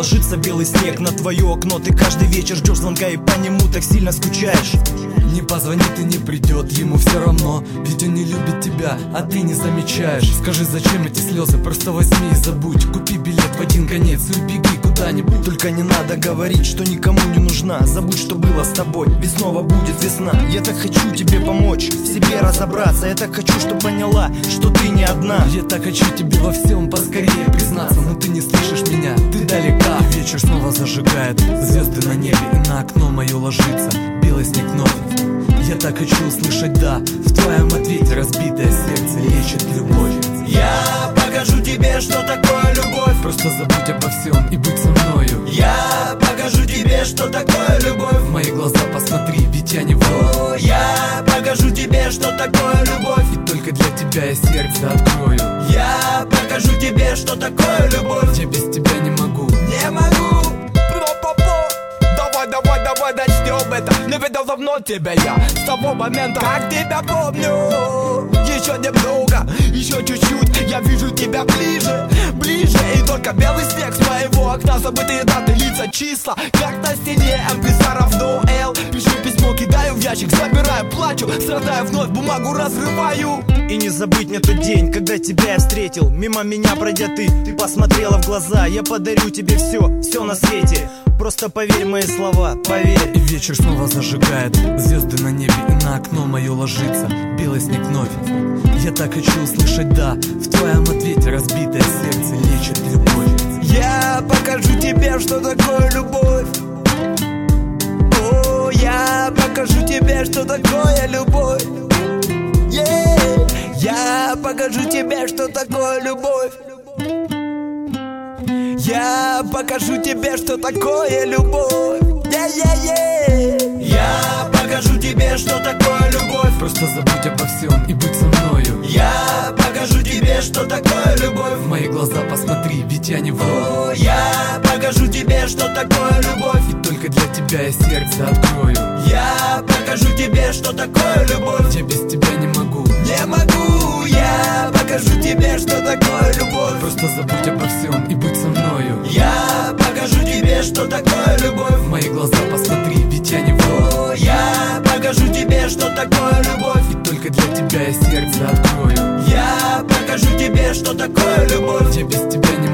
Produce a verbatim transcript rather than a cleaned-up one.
ложится белый снег на твое окно. Ты каждый вечер ждешь звонка и по нему так сильно скучаешь. Не позвонит и не придет, ему все равно, ведь он не любит тебя, а ты не замечаешь. Скажи, зачем эти слезы, просто возьми и забудь. Купи билет в один конец и убеги куда-нибудь. Только не надо говорить, что никому не нужна. Забудь, что было с тобой, ведь снова будет весна. Я так хочу тебе помочь, в себе разобраться. Я так хочу, чтобы поняла, что ты не одна. Я так хочу тебе во всем поскорее признаться, но ты не слышишь меня, ты далека. И вечер снова зажигает звезды на небе, и на окно мое ложится белый снег вновь. Я так хочу услышать «да» в твоем ответе. Разбитое сердце лечит любовь. Я покажу тебе, что такое любовь. Просто забудь обо всем и будь со мною. Я покажу тебе, что такое любовь. В мои глаза посмотри, ведь я не вру. Я покажу тебе, что такое любовь. И только для тебя я сердце открою. Я покажу тебе, что такое любовь. Я без тебя не могу. Не могу. Давай, давай, давай начнем это. Не видел давно тебя я, с того момента, как тебя помню. Еще немного, еще чуть-чуть, я вижу тебя ближе, ближе. И только белый снег с моего окна, забытые даты, лица, числа, как на стене. эм пи три равно L. Пишу письмо, кидаю в ящик, забираю, плачу, страдаю вновь, бумагу разрываю. И не забыть мне тот день, когда тебя я встретил. Мимо меня пройдя ты, ты посмотрела в глаза. Я подарю тебе все, все на свете. Просто поверь в мои слова, поверь. И вечер снова зажигает звезды на небе, и на окно мое ложится белый снег вновь. Я так хочу услышать «да» в твоем ответе. Разбитое сердце лечит любовь. Я покажу тебе, что такое любовь. О, я покажу тебе, что такое любовь. Yeah. Я покажу тебе, что такое любовь. Я покажу тебе, что такое любовь. Yeah, yeah, yeah. Я покажу тебе, что такое любовь. Просто забудь обо всем и будь со мною. Я покажу тебе, что такое любовь. В мои глаза посмотри, ведь я не вру. Я покажу тебе, что такое любовь. И только для тебя я сердце открою. Я покажу тебе, что такое любовь. Я без тебя не могу. Не могу. Я покажу тебе, что такое любовь. Просто забудь обо всем и будь со мною. Я покажу тебе, что такое любовь. В мои глаза посмотри, ведь я не вру. Я покажу тебе, что такое любовь. И только для тебя я сердце открою. Я покажу тебе, что такое любовь. Я без тебя не